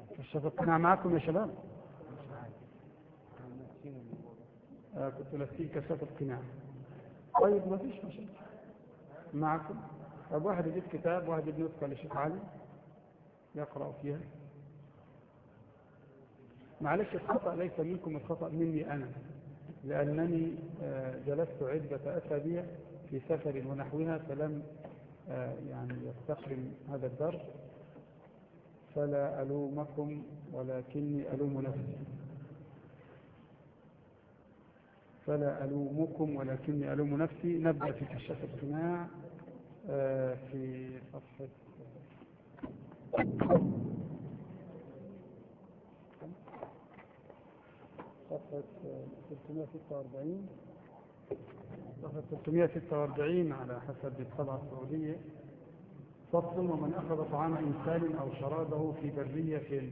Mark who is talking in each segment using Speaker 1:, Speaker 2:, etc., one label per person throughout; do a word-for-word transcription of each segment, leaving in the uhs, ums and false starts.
Speaker 1: كشاف القناع معكم يا شباب؟ آه كنت ناسين كشاف القناع. طيب ما فيش مشاكل معكم. طب واحد يجيب كتاب، واحد يجيب نسخة لشيخ علي يقرأ فيها. معلش الخطأ ليس منكم، الخطأ مني أنا، لأنني جلست عدة أسابيع في سفر ونحوها فلم يعني يستقم هذا الدرس، فلا ألومكم ولكني ألوم نفسي. فلا ألومكم ولكني ألوم نفسي. نبدأ في كشاف القناع في صفحة صفحة ثلاثمائة وستة وأربعين صفحة ثلاثمائة وستة وأربعين على حسب الطبعة السعودية. فصل: ومن أخذ طعام إنسان أو شرابه في برية.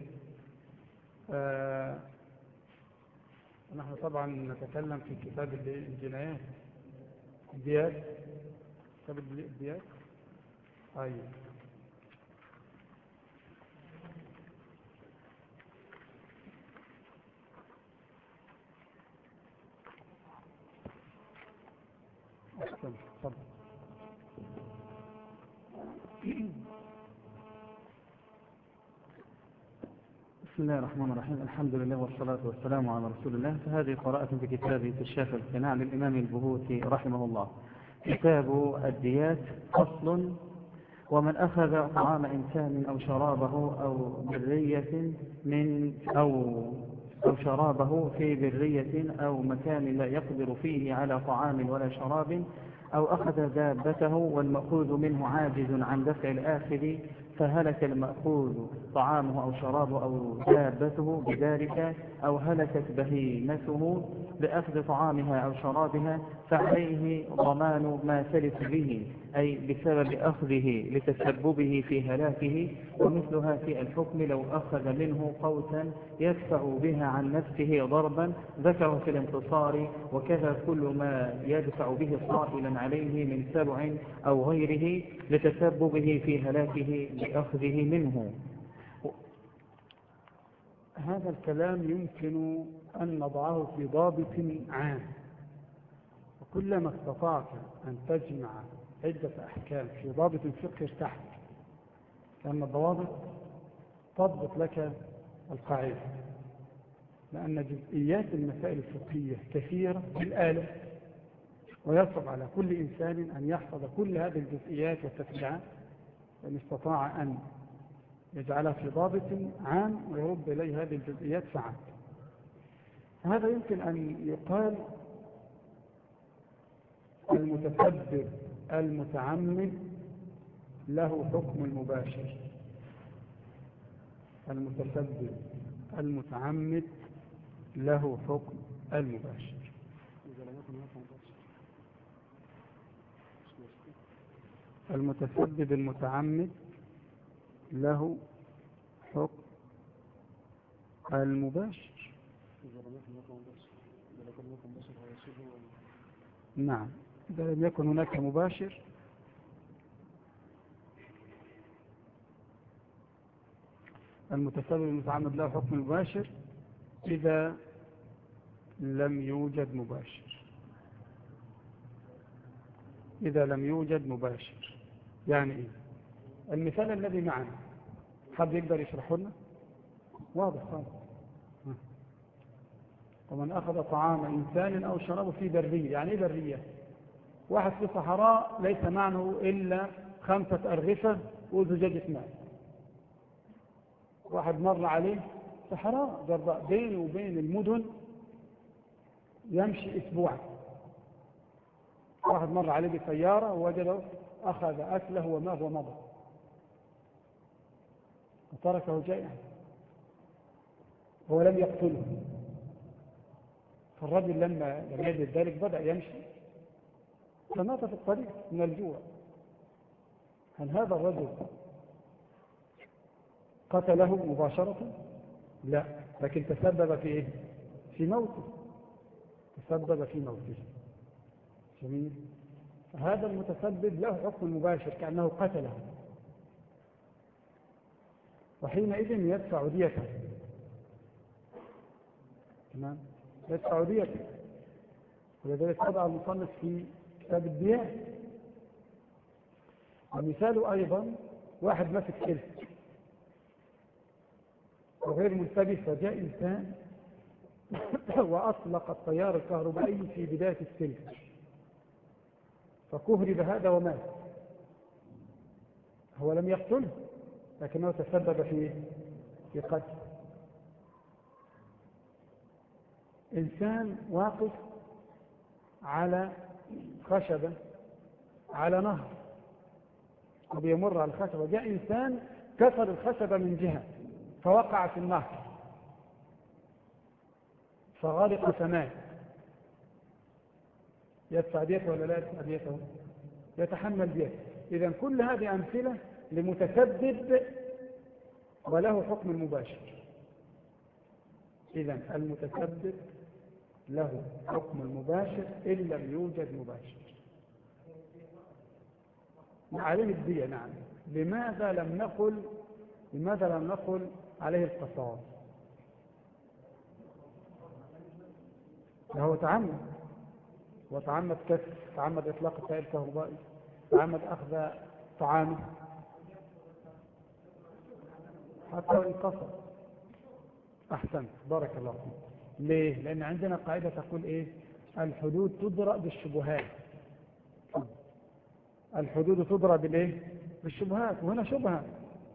Speaker 1: آه نحن طبعا نتكلم في كتاب الجنايات الديات، كتاب الديات. أيوه أحسن. طبعا
Speaker 2: بسم الله الرحمن الرحيم. الحمد لله والصلاة والسلام على رسول الله. فهذه قراءة في كتاب كشاف القناع للإمام البهوتي رحمه الله. كتاب الديات. فصل: ومن أخذ طعام إنسان أو شرابه أو برية من أو أو شرابه في برية أو مكان لا يقدر فيه على طعام ولا شراب، أو أخذ دابته والمأخوذ منه عاجز عن دفع الآخذ، فهلك المأخوذ طعامه أو شرابه أو دابته بذلك، أو هلكت بهيمته بأخذ طعامها أو شرابها، فعليه ضمان ما تلف به، أي بسبب أخذه لتسببه في هلاكه. ومثلها في الحكم لو أخذ منه قوتا يدفع بها عن نفسه ضربا ذكره في الانتصار، وكذا كل ما يدفع به صائلا عليه من سبع أو غيره لتسببه في هلاكه بأخذه منه.
Speaker 1: هذا الكلام يمكن أن نضعه في ضابط عام، وكلما استطعت أن تجمع عدة أحكام في ضابط فقهي ارتحت، لأن الضوابط تضبط لك القاعدة، لأن جزئيات المسائل الفقهية كثيرة بالآلة، ويصعب على كل إنسان أن يحفظ كل هذه الجزئيات والتفريعات، وإن استطاع أن يجعلها في ضابط عام ويرد إليه هذه الجزئيات فعل. هذا يمكن أن يقال المتسبب المتعمد له حكم المباشر. المتسبب المتعمد له حكم المباشر. المتسبب المتعمد له حكم المباشر. نعم، إذا لم يكن هناك مباشر المتسبب المتعمد له حكم المباشر إذا لم يوجد مباشر. إذا لم يوجد مباشر يعني إيه؟ المثال الذي معنا حد يقدر يشرحه لنا؟ واضح خالص. ومن أخذ طعام إنسان أو شرابه في برية. يعني إيه برية؟ واحد في صحراء ليس معه إلا خمسة أرغفة وزجاجة ماء. واحد مر عليه صحراء جرداء بينه وبين المدن يمشي أسبوعا. واحد مر عليه بسيارة ووجده أخذ أكله وماء ومضى وتركه جائعا، هو لم يقتله. فالرجل لما لم يجد ذلك بدأ يمشي فمات في الطريق من الجوع. هل هذا الرجل قتله مباشرة؟ لا، لكن تسبب في إيه؟ في موته. تسبب في موته. جميل. هذا المتسبب له حكم مباشر كأنه قتله. وحينئذ يدفع ديته. تمام، يدفع ديته. ولذلك وضع المصنف في كتاب الديات. ومثال أيضا واحد ماسك سلك وغير منتبه، فجاء إنسان وأطلق التيار الكهربائي في بداية السلك فكهرب هذا ومات. هو لم يقتله لكنه تسبب في في قتل. إنسان واقف على خشبة على نهر وبيمر على الخشبة، جاء إنسان كسر الخشبة من جهة فوقع في النهر فغرق فمات. يدفع ديته ولا لا يدفع ديته؟ يتحمل ديته. إذن كل هذه أمثلة لمتسبب وله حكم المباشر. إذن المتسبب له حكم المباشر إن لم يوجد مباشر. عليه الدية. نعم. لماذا لم نقل لماذا لم نقل عليه القصاص؟ هو تعمد وتعمد كسر، تعمد إطلاق التيار الكهربائي، تعمد أخذ طعامه حتى انقصر. أحسنت، بارك الله فيك. ليه؟ لأن عندنا قاعدة تقول إيه؟ الحدود تدرأ بالشبهات. الحدود تدرأ بالإيه؟ بالشبهات، وهنا شبهة،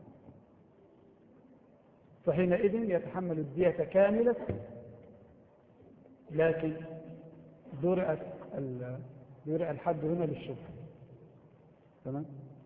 Speaker 1: فحينئذ يتحمل الدية كاملة، لكن درأت درأ الحد هنا للشبهة. تمام؟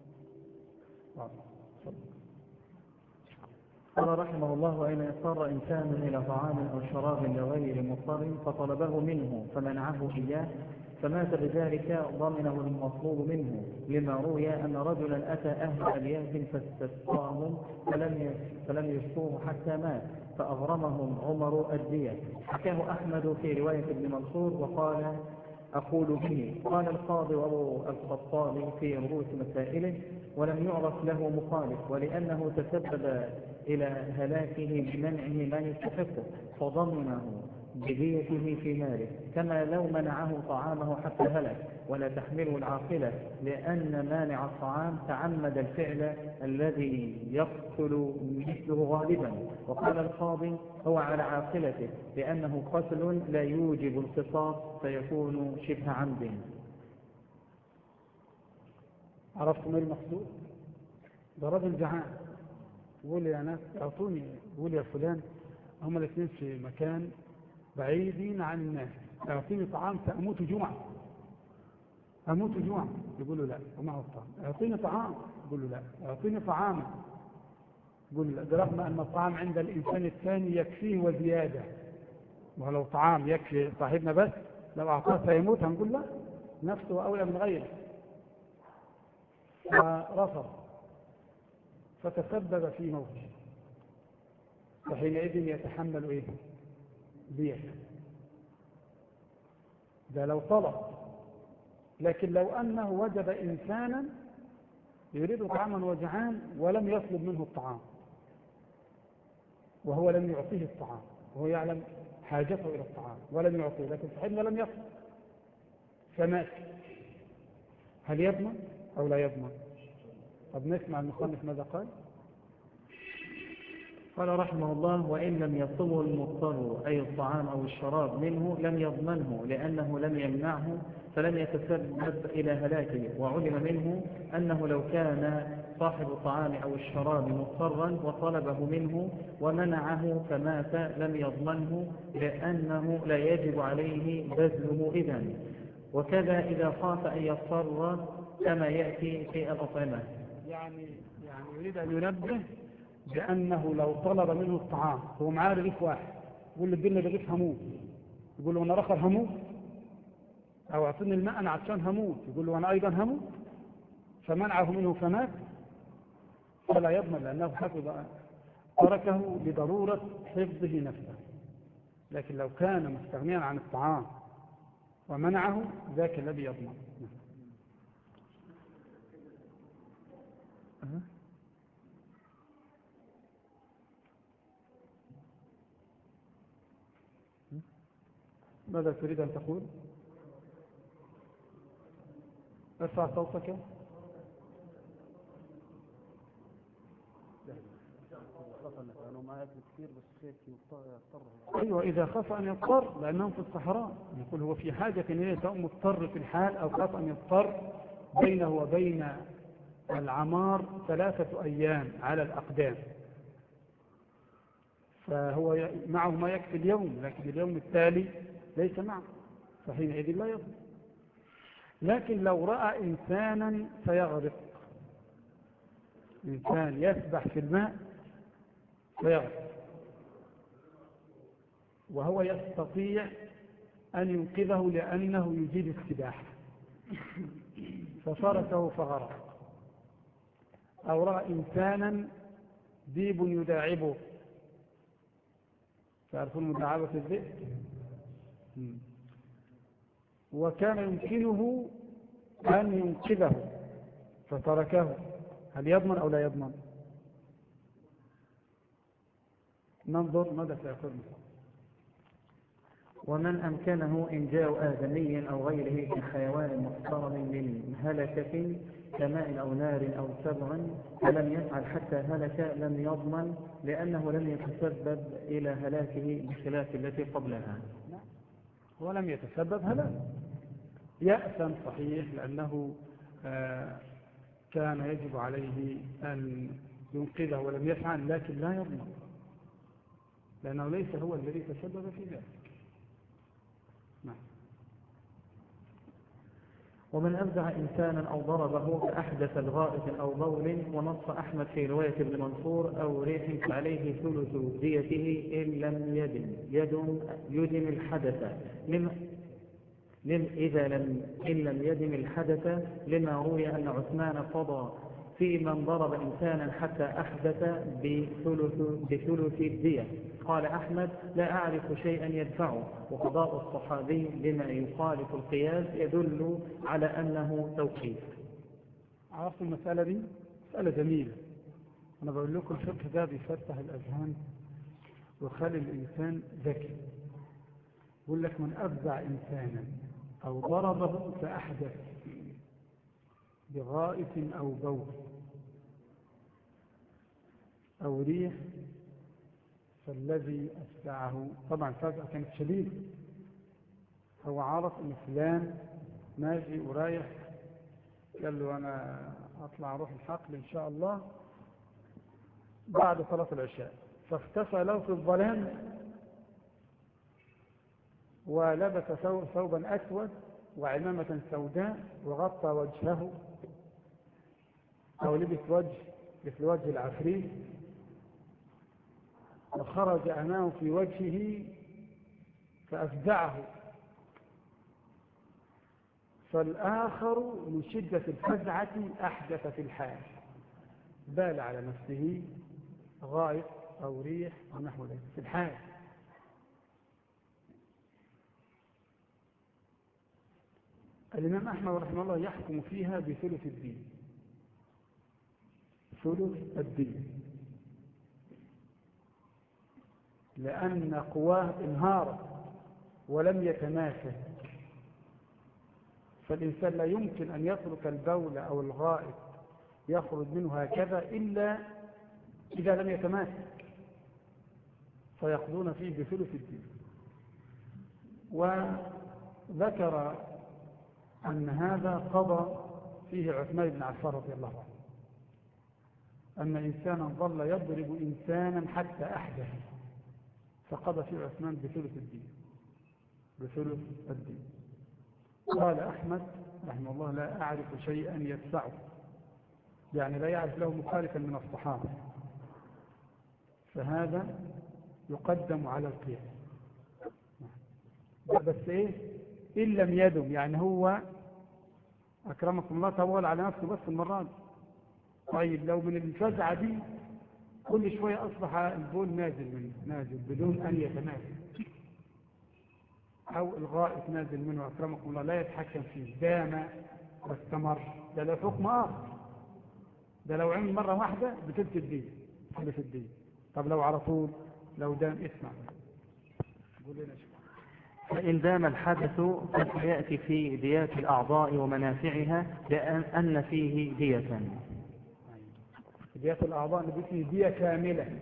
Speaker 2: قال رحمه الله: وإن اضطر إنسان إلى طعام أو شراب لغير مضطر فطلبه منه فمنعه إياه فمات بذلك ضمنه المطلوب منه، لما روي أن رجلا أتى أهل ألياف فاستسقاهم فلم فلم يسقوه حتى مات فأغرمهم عمر الدية. حكاه أحمد في رواية ابن منصور وقال: أقول به. قال القاضي وأبو الخطاب في رؤوس مسائله: ولم يعرف له مخالف، ولأنه تسبب إلى هلاكه بمنعه ما يستحقه فضمنه بديته في ماله، كما لو منعه طعامه حتى هلك، ولا تحمله العاقلة، لأن مانع الطعام تعمد الفعل الذي يقتل مثله غالبا. وقال القاضي: هو على عاقلته، لأنه قتل لا يوجب القصاص فيكون شبه عمد.
Speaker 1: عرفتم ايه المقصود؟ ده راجل جعان يقول يا ناس اعطوني، يقول يا فلان، هما الاثنين في مكان بعيدين عن الناس، اعطيني طعام سأموت جوعا. أموت جوعا. يقول له لا، ومعه الطعام. اعطيني طعام. يقول له لا، اعطيني طعاما. يقول له لا، برغم أن الطعام عند الإنسان الثاني يكفيه وزيادة. ولو طعام يكفي صاحبنا بس لو أعطاه سيموت، هنقول لا، نفسه أولى من غيره. فرفض فتسبب في موته، وحينئذ يتحمل ايه؟ دية. ده لو طلب. لكن لو أنه وجد إنسانا يريد طعاما وجعان ولم يطلب منه الطعام وهو لم يعطيه الطعام، وهو يعلم حاجته إلى الطعام ولم يعطيه، لكن صاحبنا لم يطلب فمات، هل يضمن أو لا يضمن؟ طب نسمع المصنف ماذا قال.
Speaker 2: قال رحمه الله: وإن لم يطلبه المضطر أي الطعام أو الشراب منه لم يضمنه، لأنه لم يمنعه فلم يتسبب إلى هلاكه. وعلم منه أنه لو كان صاحب الطعام أو الشراب مضطرا وطلبه منه ومنعه فمات لم يضمنه، لأنه لا يجب عليه بذله إذن. وكذا إذا خاف أن يضطر كما يأتي في الأطعمة.
Speaker 1: يعني يعني يريد أن ينبه بأنه لو طلب منه الطعام، هو معاه رغيف واحد، يقول له اديني رغيف هموت، يقول له أنا رخر هموت، أو أعطيني الماء أنا عطشان هموت، يقول له أنا أيضا هموت، فمنعه منه فمات، فلا يضمن، لأنه حفظ تركه لضرورة حفظه نفسه. لكن لو كان مستغنيا عن الطعام ومنعه، ذاك الذي يضمن. ماذا تريد أن تقول؟ ارفع صوتك. أيوة، إذا خاف أن يضطر لأنهم في الصحراء، يقول هو في حاجة إليه سواء مضطر في الحال أو خاف أن يضطر بينه وبين العمار ثلاثة أيام على الأقدام، فهو معه ما يكفي اليوم، لكن اليوم التالي ليس معه، فحينئذ لا يضطر. لكن لو رأى إنسانا سيغرق، إنسان يسبح في الماء سيغرق وهو يستطيع أن ينقذه لأنه يجيد السباحة فتركه فغرق، أو رأى إنسانا ذئب يداعبه، تعرفون مداعبة الذئب، وكان يمكنه أن ينقذه فتركه، هل يضمن أو لا يضمن؟ ننظر ماذا سيقول.
Speaker 2: ومن أمكنه إنجاء آدمي أو غيره كحيوان محترم من هلكة كماء أو نار أو سبع فلم يفعل حتى هلك لم يضمن، لأنه لم يتسبب إلى هلاكه بخلاف التي قبلها.
Speaker 1: ولم يتسبب هلاك، يأثم صحيح لأنه آه كان يجب عليه أن ينقذه ولم يفعل، لكن لا يضمن لأنه ليس هو الذي تسبب في ذلك. نعم.
Speaker 2: ومن أفزع إنسانا أو ضربه فأحدث الغائط أو بول، ونص أحمد في رواية ابن منصور أو ريح فعليه ثلث ديته إن لم يدم يدم يدم الحدث لما لم إذا لم إن لم يدم الحدث، لما روي أن عثمان قضى في من ضرب إنسانا حتى أحدث بثلث بثلث الدية. قال أحمد لا أعرف شيئا يدفعه، وقضاء الصحابي لما يخالف القياس يدل على أنه توقيف.
Speaker 1: عرفت المسألة دي؟ مسألة جميلة. أنا بقول لكم الفقه ده بيفتح الأذهان ويخلي الإنسان ذكي. يقول لك من أفزع إنسانا أو ضربه فأحدث بغائط أو بول أو ريح فالذي أفزعه، طبعا فجأة كانت شديدة، هو عرف أن فلان ماشي ورايح، قال له أنا أطلع أروح الحقل إن شاء الله بعد صلاة العشاء، فاختفى له في الظلام ولبس ثوبا أسود وعمامة سوداء وغطى وجهه أو لبس وجه مثل وجه العفريت، وخرج أمامه في وجهه فأفزعه، فالآخر من شدة الفزعة أحدث في الحال، بال على نفسه غائط أو ريح ونحو ذلك في الحال. الإمام أحمد رحمه الله يحكم فيها بثلث الدين، ثلث الدين، لأن قواه انهارت ولم يتماسك، فالإنسان لا يمكن أن يترك البول أو الغائط يخرج منه هكذا إلا إذا لم يتماسك، فيقضون فيه بثلث الدين. وذكر أن هذا قضى فيه عثمان بن عفان رضي الله عنه، أن إنسانا ظل يضرب إنسانا حتى أحدث فقضى فيه عثمان بثلث الدين، بثلث الدين. قال أحمد رحمه الله لا أعرف شيئا يدفعه، يعني لا يعرف له مخالفا من الصحابة، فهذا يقدم على القياس. بس إيه إن لم يدم، يعني هو أكرمكم الله طول على نفسه بس المرة دي. طيب لو من الفزعة دي كل شوية أصبح البول نازل منه نازل بدون أن يتماسك، أو الغائط نازل منه أكرمكم الله لا يتحكم فيه، دام واستمر، ده لو حكم آخر، ده لو عمل مرة واحدة بتلت الدين ثلث الدين. طب لو على طول، لو دام اسمع قول لنا شو.
Speaker 2: فإن دام الحدث فسيأتي في ديات الأعضاء ومنافعها لأن أن فيه دية.
Speaker 1: دية الأعضاء نقول فيه دية كاملة،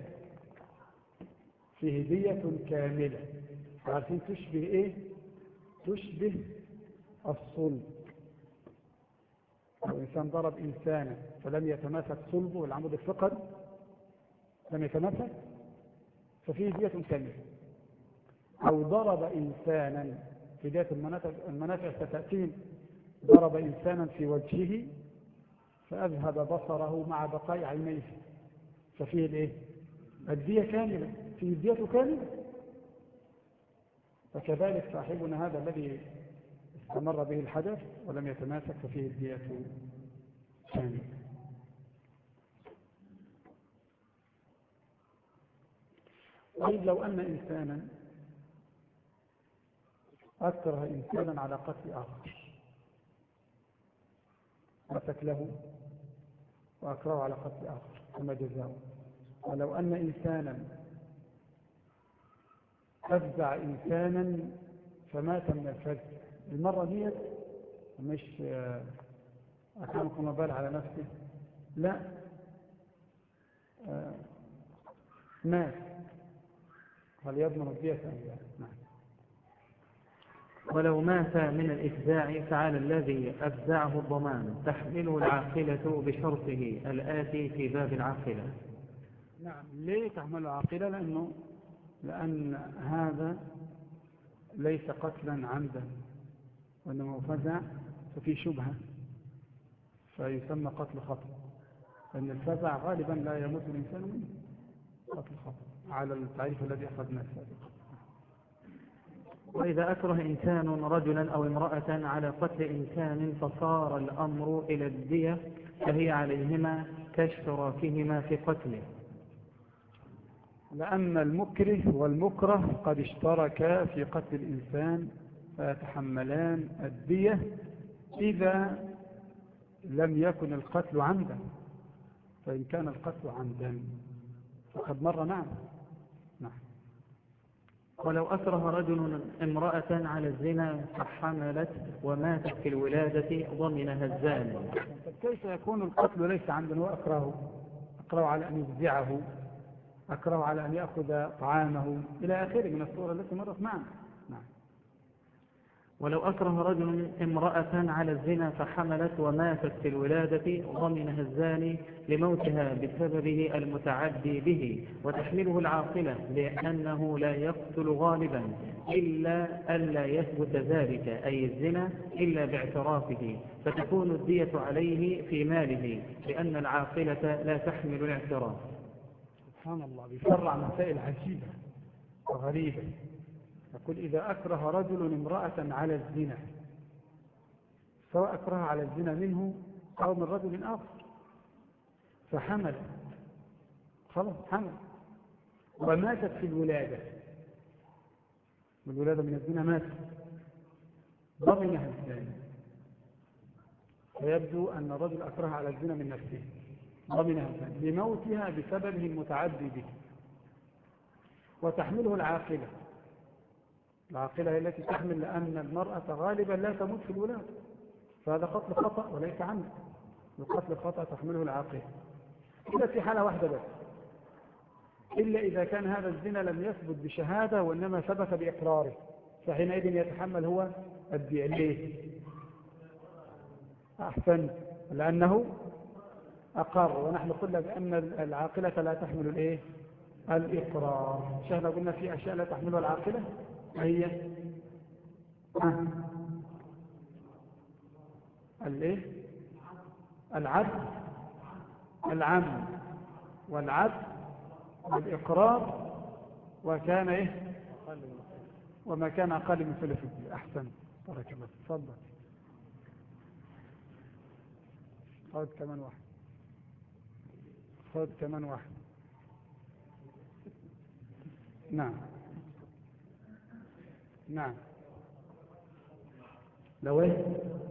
Speaker 1: فيه دية كاملة. عارفين تشبه إيه؟ تشبه الصلب. لو إنسان ضرب إنسانا فلم يتماسك صلبه والعمود الفقري لم يتماسك ففيه دية كاملة. أو ضرب إنسانا في دية المنافع, المنافع ستأتين، ضرب إنسانا في وجهه فأذهب بصره مع بقاء عينيه ففيه الإيه؟ الدية كاملة، فيه الدية كاملة. فكذلك صاحبنا هذا الذي استمر به الحدث ولم يتماسك ففيه الدية كاملة. طيب لو أن إنسانا أكره إنسانا على قتل آخر، مسك له وأكره على قتل آخر فما جزاؤه؟ ولو أن إنسانا أفزع إنسانا فمات من الفزع، المرة دي مش أكرمكم مبال على نفسه، لا آه مات، هل يضمن الدية أم لا؟ نعم.
Speaker 2: ولو مات من الإفزاع فعلى الذي أفزعه الضمان، تحمله العاقلة بشرطه الآتي في باب العاقلة.
Speaker 1: نعم. ليه تحمل العاقلة؟ لأنه لأن هذا ليس قتلا عمدا وإنما فزع ففي شبهة فيسمى قتل خطأ، لأن الفزع غالبا لا يموت الإنسان منه، قتل خطأ على التعريف الذي أخذنا سابقا.
Speaker 2: وإذا أكره إنسان رجلا أو امرأة على قتل إنسان فصار الأمر إلى الدية فهي عليهما كاشتراكهما في قتله،
Speaker 1: لأن المكره والمكره قد اشتركا في قتل الإنسان فيتحملان الدية إذا لم يكن القتل عمدا، فإن كان القتل عمدا فقد مر. نعم. نعم.
Speaker 2: ولو أكره رجل امرأة على الزنا فحملت وماتت في الولادة ضمنها الزاني.
Speaker 1: كيف يكون القتل ليس عمدا وأكره؟ أكره على أن يفزعه، أكره على أن يأخذ طعامه إلى آخره من الصورة التي مرت معنا. نعم.
Speaker 2: ولو أكره رجل امرأة على الزنا فحملت وماتت في الولادة ضمنها الزاني لموتها بسببه المتعدي به، وتحمله العاقلة لأنه لا يقتل غالبا إلا ألا يثبت ذلك أي الزنا إلا باعترافه، فتكون الدية عليه في ماله لأن العاقلة لا تحمل الاعتراف.
Speaker 1: سبحان الله، بيفرع مسائل عجيبة وغريبة. يقول إذا أكره رجل امرأة على الزنا، سواء أكره على الزنا منه أو من رجل آخر، فحمل خلاص حمل وماتت في الولادة، والولادة من الزنا ماتت، ضمنها الزاني، فيبدو أن الرجل أكره على الزنا من نفسه ضمنها الزاني لموتها بسببه المتعدي به، وتحمله العاقلة. العاقلة هي التي تحمل لأن المرأة غالبا لا تموت في الولادة، فهذا قتل خطأ وليس عمد، القتل الخطأ تحمله العاقلة إلا في حالة واحدة بس، إلا إذا كان هذا الزنا لم يثبت بشهادة وإنما ثبت بإقراره، فحينئذ يتحمل هو الدية. ليه؟ أحسن، لأنه أقر، ونحن قلنا بأن العاقلة لا تحمل الإيه؟ الإقرار. شهنا قلنا في أشياء لا تحملها العاقلة، هي آه. الايه؟ العدل، العمد والعدل والإقرار، وكان إيه؟ وما كان أقل من ثلث الدية. أحسن، بارك الله. تفضل. خذ كمان واحد، خذ كمان واحد. نعم. نعم. لو ايه؟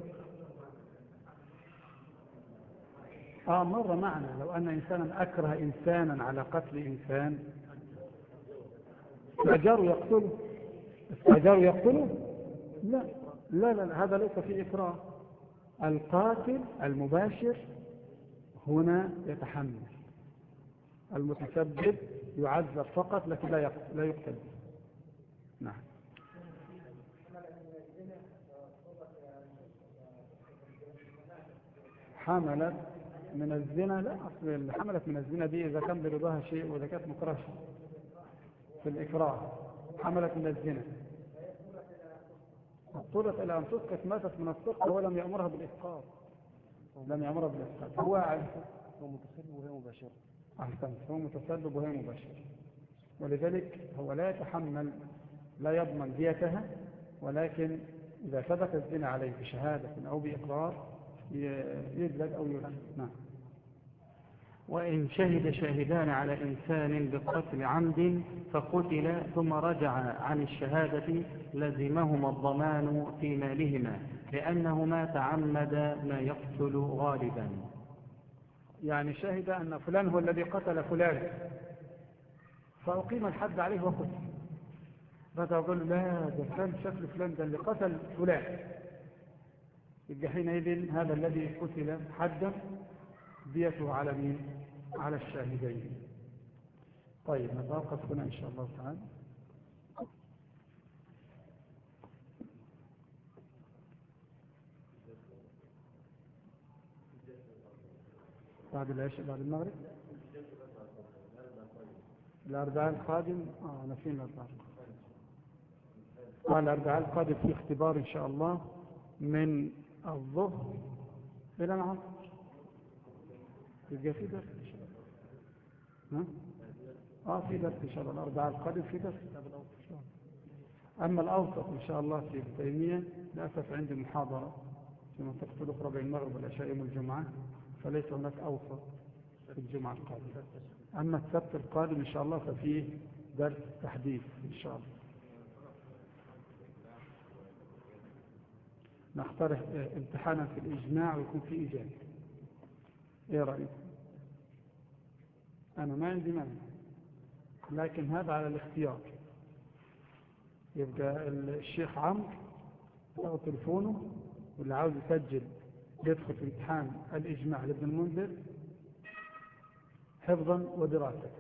Speaker 1: اه مر معنا. لو ان انسانا اكره انسانا على قتل انسان فاجاره يقتله، استأجره يقتله؟ لا لا لا، هذا ليس في إكراه. القاتل المباشر هنا يتحمل، المتسبب يعذب فقط لكن لا يقتل لا يقتل. نعم. حملت من الزنا، لا، أصل حملت من الزنا دي إذا كان برضاها شيء وإذا كانت مكره في الإكراه. حملت من الزنا، اضطرت إلى أن تسقط، ماتت من السقط ولم يأمرها بالإسقاط، لم يأمرها بالإسقاط. هو
Speaker 2: هو متسبب وهي مباشرة.
Speaker 1: أحسنت، هو متسبب وهي مباشرة، ولذلك هو لا يتحمل، لا يضمن ديتها، ولكن إذا ثبت الزنا عليه بشهادة أو بإقرار يجلد أو يلعن. نعم.
Speaker 2: وإن شهد شاهدان على إنسان بقتل عمد فقتل ثم رجع عن الشهادة لزمهما الضمان في مالهما لأنهما تعمد ما يقتل غالبا.
Speaker 1: يعني شهد أن فلان هو الذي قتل فلان فأقيم الحد عليه وقتل، فتقول لا ده فلان شكل فلان ده اللي قتل فلان، يبقى حينئذ هذا الذي قتل حدا ديته على مين؟ على الشاهدين. طيب نتوقف هنا إن شاء الله تعالى. بعد العشاء بعد المغرب الأربعاء القادم. آه نسينا الأربعاء. آه الأربعاء القادم في اختبار إن شاء الله من الظهر إلى العصر، يبقى في درس إن شاء الله. ها؟ آه في درس إن شاء الله الأربعاء القادم في درس. أما الأوسط إن شاء الله في ابن تيمية للأسف عندي محاضرة في منطقة الأخرى بين المغرب والعشاء يوم الجمعة، فليس هناك أوسط في الجمعة القادمة. أما السبت القادم إن شاء الله ففيه درس تحديث إن شاء الله. نقترح امتحانا في الإجماع ويكون في إجابة. إيه رأيك؟ أنا ما عندي مانع، لكن هذا على الاختيار. يبقى الشيخ عمرو ياخد تليفونه واللي عاوز يسجل يدخل في امتحان الإجماع لابن المنذر حفظا ودراسة.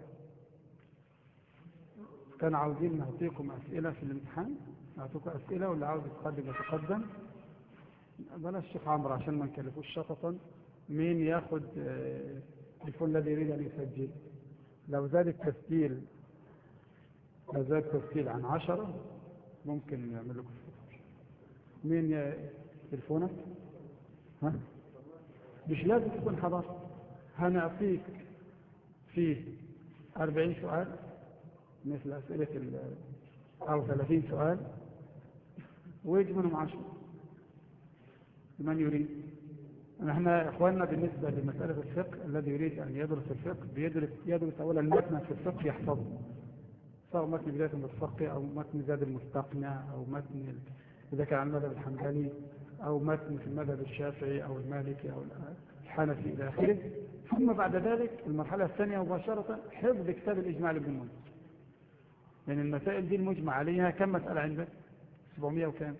Speaker 1: كان عاوزين نعطيكم أسئلة في الامتحان، نعطيكم أسئلة واللي عاوز يتقدم يتقدم. بلاش الشيخ عمرو عشان ما نكلفوش شططا. مين ياخد التليفون الذي يريد أن يسجل؟ لو زاد التسجيل لو زاد التسجيل عن عشرة ممكن نعمل لكم فطور. مين يا تليفونك؟ ها؟ مش لازم تكون حضرت، هنعطيك فيه أربعين سؤال مثل أسئلة أو ثلاثين سؤال ويجي منهم عشرة لمن يريد. نحن إخواننا بالنسبة لمسألة الفقه الذي يريد أن يدرس الفقه بيدرس يدرس أولا المتن في الفقه يحفظه، سواء متن بداية المستقي أو متن زاد المستقنع أو متن إذا كان عن المذهب الحنبلي أو متن في المذهب الشافعي أو المالكي أو الحنفي إلى آخره. ثم بعد ذلك المرحلة الثانية مباشرة حفظ كتاب الإجماع لابن المنذر. يعني المسائل دي المجمع عليها كم مسألة عندك؟ سبعمائة وكام؟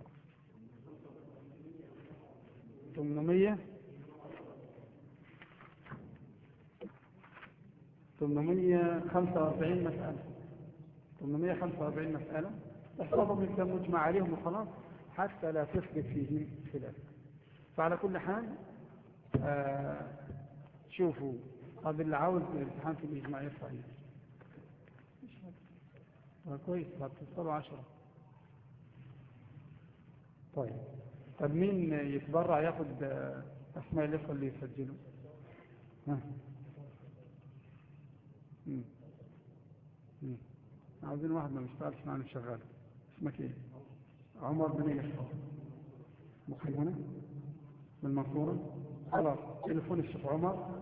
Speaker 1: ثمانمائة ثمانمائة وخمسة وأربعين مسألة ثمانمائة وخمسة وأربعين مسألة تحفظهم الكم مجمع عليهم وخلاص حتى لا تثبت فيهم خلاف. فعلى كل حال آه شوفوا هذا اللي عاوز الامتحان في الإجماع يرفع ايده. كويس هتصلوا عشرة. طيب طب مين يتبرع ياخد أسماء الإخوة اللي يسجلوا؟ ها مم. مم. عاوزين واحد ما بيشتغلش معنا شغال. اسمك ايه؟ عمر بن يحفظ. مقيم هنا من المنصورة. خلاص تليفون الشيخ عمر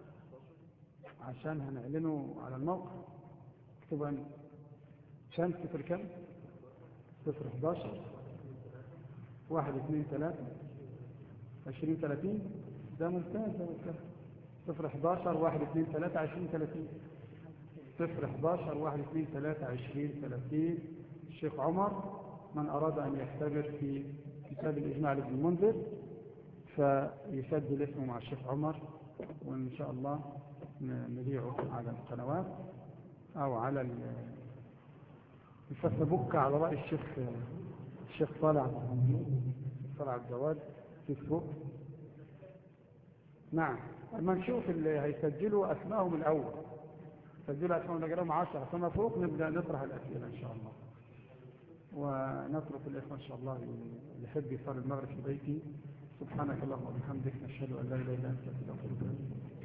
Speaker 1: عشان هنعلنه على الموقع. اكتب عندي كم صفر كم صفر حداشر واحد اثنين ثلاثة عشرين ثلاثين. ده ممتاز ده ممتاز. صفر حداشر واحد اثنين ثلاثة عشرين ثلاثين. صفر حداشر واحد اثنين ثلاثة عشرين ثلاثين. الشيخ عمر من أراد أن يختبر في كتاب الإجماع لابن المنذر فيسجل اسمه مع الشيخ عمر، وإن شاء الله نذيعه على القنوات أو على الفيسبوك على رأي الشيخ الشيخ صالح عبد الحميد صالح عبد الجواد فيسبوك. نعم، اما نشوف اللي هيسجلوا أسمائهم الأول، سجلوا أسمائهم نقراهم عشرة فما فوق، نبدأ نطرح الأسئلة إن شاء الله، ونترك الإخوة إن شاء الله اللي يحب يصلي المغرب في بيتي. سبحانك اللهم وبحمدك، نشهد أن لا إله إلا أنت، نستغفرك.